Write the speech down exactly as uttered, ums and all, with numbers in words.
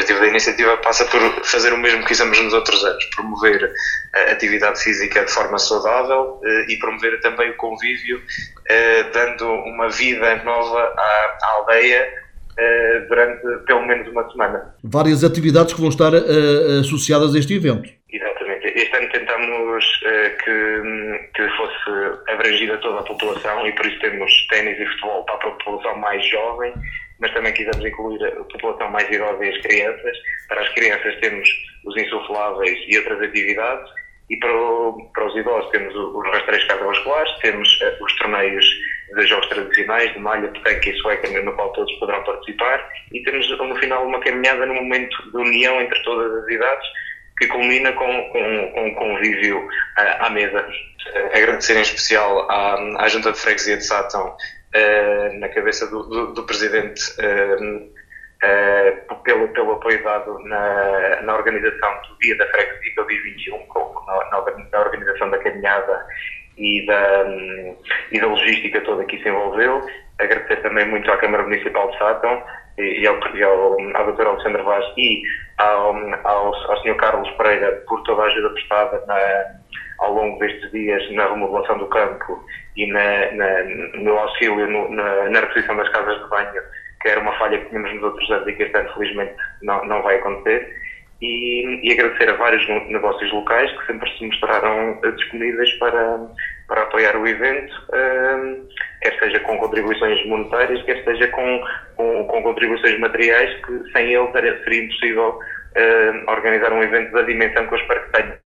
objetivo da iniciativa passa por fazer o mesmo que fizemos nos outros anos, promover a atividade física de forma saudável e promover também o convívio, dando uma vida nova à, à aldeia durante pelo menos uma semana. Várias atividades que vão estar uh, associadas a este evento. Exatamente. Este ano tentámos uh, que, que fosse abrangida toda a população e por isso temos ténis e futebol para a população mais jovem, mas também quisemos incluir a população mais idosa e as crianças. Para as crianças temos os insufláveis e outras atividades e para, o, para os idosos temos os rastreios cardiovasculares, temos uh, os torneios de jogos tradicionais, de malha, petanca e sueca, no qual todos poderão participar, e temos no final uma caminhada num momento de união entre todas as idades, que culmina com, com, com um convívio uh, à mesa. Uh, agradecer em especial à, à Junta de Freguesia de Sátão, uh, na cabeça do, do, do Presidente, uh, uh, pelo, pelo apoio dado na, na organização do Dia da Freguesia, que é o dia vinte e um, com, na, na organização da caminhada e da, e da logística toda que se envolveu. Agradecer também muito à Câmara Municipal de Sátão e ao, e ao, ao doutor Alexandre Vaz e ao, ao, ao senhor Carlos Pereira por toda a ajuda prestada na, ao longo destes dias na remodelação do campo e na, na, no auxílio no, na, na requisição das casas de banho, que era uma falha que tínhamos nos outros anos e que este ano felizmente não, não vai acontecer. E, e agradecer a vários negócios locais que sempre se mostraram disponíveis para, para apoiar o evento, um, quer seja com contribuições monetárias, quer seja com, com, com contribuições materiais, que sem eles seria impossível uh, organizar um evento da dimensão que eu espero que tenha.